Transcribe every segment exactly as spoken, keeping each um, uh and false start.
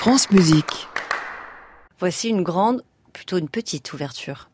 France Musique. Voici une grande, plutôt une petite ouverture.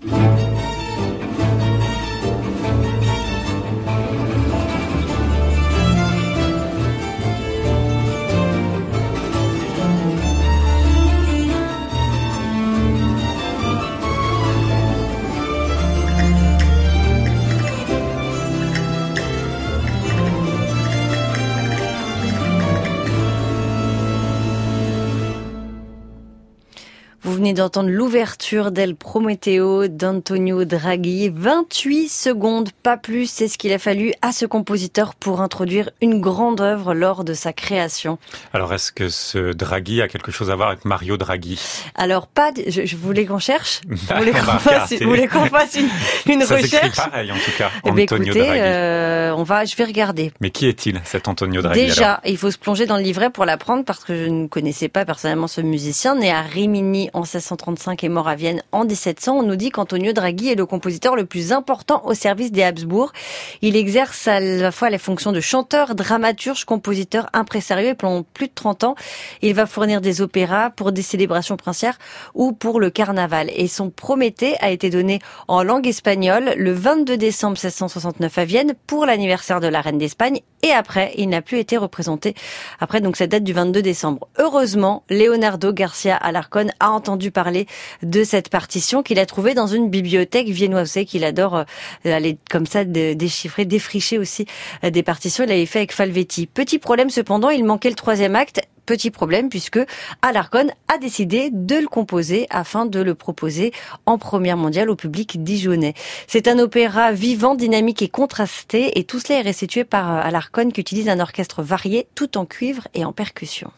Vous venez d'entendre l'ouverture d'El Prometeo d'Antonio Draghi. vingt-huit secondes, pas plus, c'est ce qu'il a fallu à ce compositeur pour introduire une grande œuvre lors de sa création. Alors, est-ce que ce Draghi a quelque chose à voir avec Mario Draghi? Alors, pas, de, je, je voulais qu'on cherche, vous voulez qu'on fasse, vous voulez qu'on fasse une, une Ça recherche. Ça s'écrit pareil, en tout cas, eh ben, Antonio écoutez, Draghi. Euh, on va, je vais regarder. Mais qui est-il, cet Antonio Draghi? Déjà, alors il faut se plonger dans le livret pour l'apprendre parce que je ne connaissais pas personnellement ce musicien. Né à Rimini en seize cent trente-cinq et mort à Vienne en dix-sept cents, on nous dit qu'Antonio Draghi est le compositeur le plus important au service des Habsbourg. Il exerce à la fois les fonctions de chanteur, dramaturge, compositeur, impresario et pendant plus de trente ans, il va fournir des opéras pour des célébrations princières ou pour le carnaval. Et son Prométhée a été donné en langue espagnole le vingt-deux décembre seize cent soixante-neuf à Vienne pour l'anniversaire de la reine d'Espagne. Et après, il n'a plus été représenté. Après, donc, cette date du vingt-deux décembre. Heureusement, Leonardo Garcia Alarcón a entendu parler de cette partition qu'il a trouvée dans une bibliothèque viennoise. Vous savez qu'il adore aller comme ça déchiffrer, défricher aussi des partitions. Il l'avait fait avec Falvetti. Petit problème cependant, il manquait le troisième acte. Petit problème puisque Alarcón a décidé de le composer afin de le proposer en première mondiale au public dijonnais. C'est un opéra vivant, dynamique et contrasté et tout cela est restitué par Alarcón qui utilise un orchestre varié tout en cuivre et en percussion.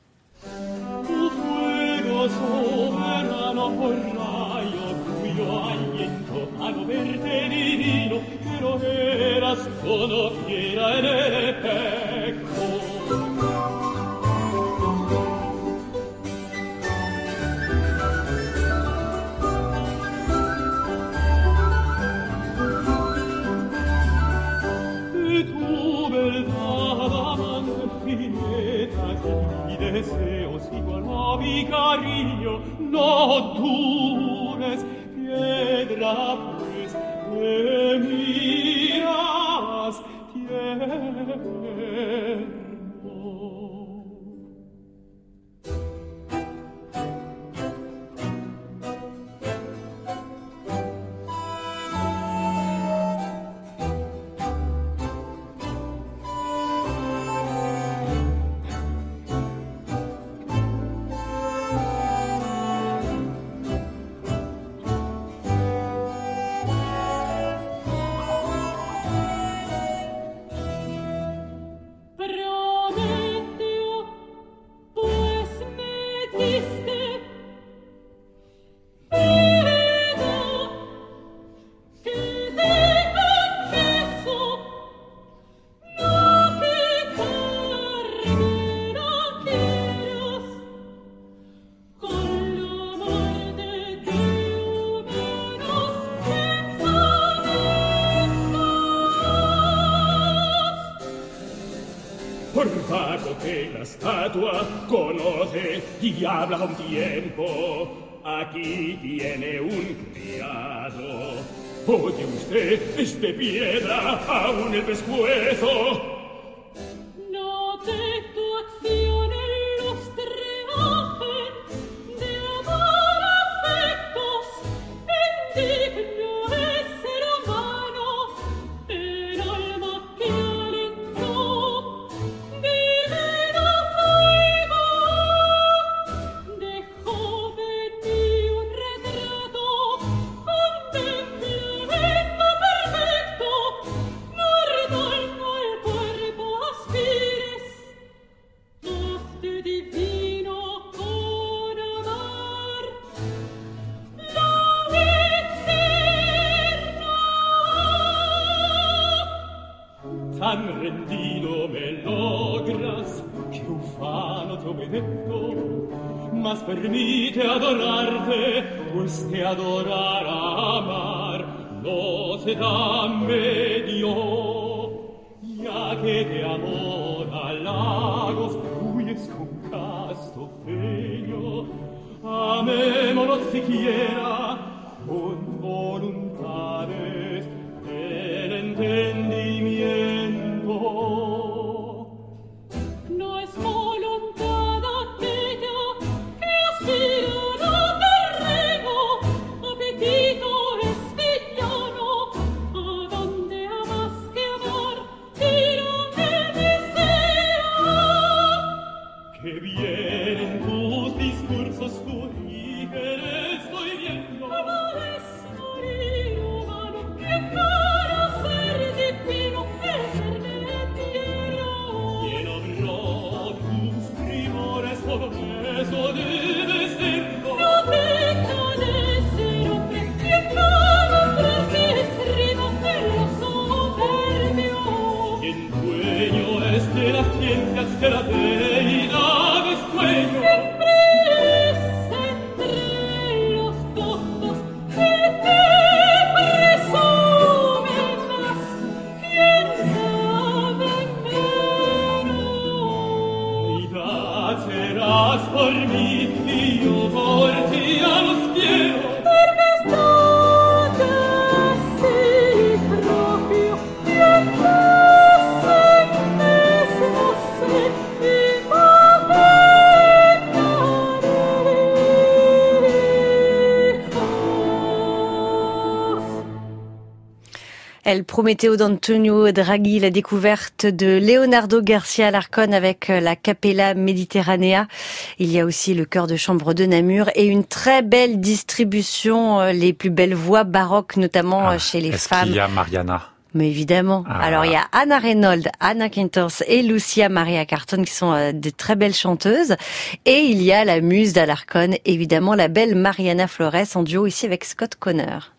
Deseos igual a mi cariño, no dures, piedra pues, me miras tierno. Por vago que la estatua conoce y habla a un tiempo, aquí tiene un criado. Oye usted, es de piedra, aún el pescuezo. Note tu acción en los treajes de amor afectos, indigno es ser humano, el alma que alentó. Tan rendido me logras que ufano te obedezco, mas permite adorarte, pues te adorar a amar no será medio, ya que de amor halagos huyes con casa. questo regno, amémonos siquiera con voluntades del entendimiento. No es voluntad aquella que aspira a terreno, apetito es villano, a donde a más que amar tira el deseo. Que vienen tus discursos furígeres, estoy viendo. ¿Cómo es morir humano? Que para ser divino es ser de tierra. ¿Quién habrá tus primores por eso debes serlo? No deja de ser hombre, que cada hombre se escriba en lo soberbio. ¿Quién dueño es de las ciencias que la deidad es dueño? Siempre es entre los tontos que te presumen más, quién sabe menos. Deidad serás por mí y yo por ti a los quiero. Tempestad así propio, y entonces no sé, y El Prométhée d'Antonio Draghi, la découverte de Leonardo Garcia Larcón avec la Capella Mediterranea. Il y a aussi le chœur de chambre de Namur et une très belle distribution, les plus belles voix baroques, notamment Ah, chez les est-ce femmes. qu'il y a Mariana? Mais évidemment. Ah. Alors il y a Anna Reynolds, Anna Quintos et Lucia Maria Carton qui sont euh, de très belles chanteuses. Et il y a la muse d'Alarcón, évidemment la belle Mariana Flores en duo ici avec Scott Conner.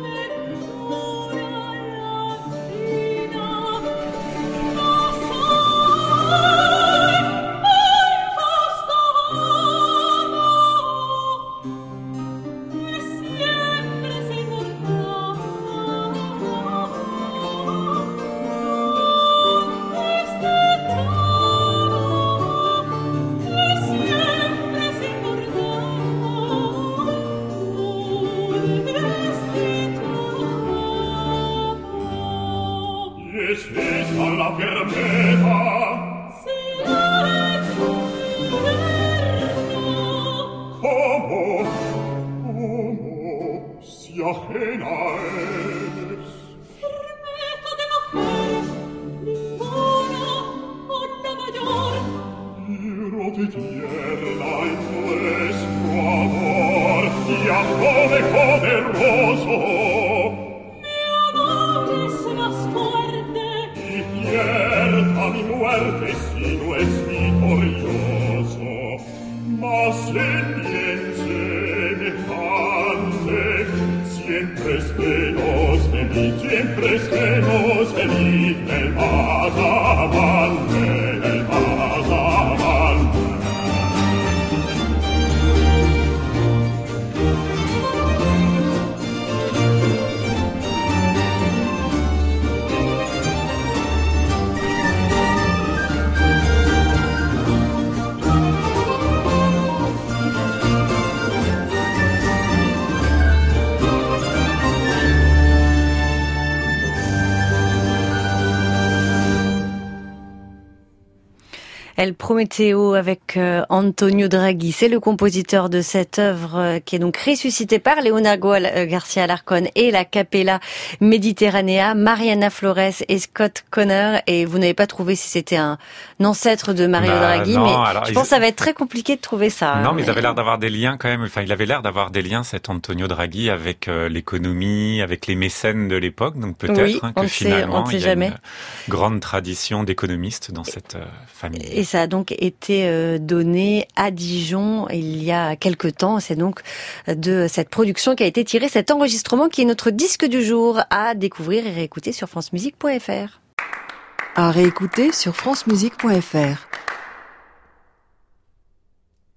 Oh El Prometeo avec euh, Antonio Draghi, c'est le compositeur de cette œuvre euh, qui est donc ressuscitée par Leonardo euh, Garcia Alarcón et la Capella Mediterranea, Mariana Flores et Scott Connor. Et vous n'avez pas trouvé si c'était un, un ancêtre de Mario bah, Draghi, non, mais alors, je ils... pense que ça va être très compliqué de trouver ça. Non, hein, mais mais... ils avaient l'air d'avoir des liens quand même. Enfin, il avait l'air d'avoir des liens, cet Antonio Draghi, avec euh, l'économie, avec les mécènes de l'époque. Donc peut-être oui, hein, que on finalement, sait, on il y a jamais. une grande tradition d'économistes dans cette euh, famille. Et ça a donc été euh, donné à Dijon il y a quelque temps. C'est donc de cette production qui a été tiré cet enregistrement qui est notre disque du jour à découvrir et réécouter sur francemusique point f r. À réécouter sur francemusique point f r.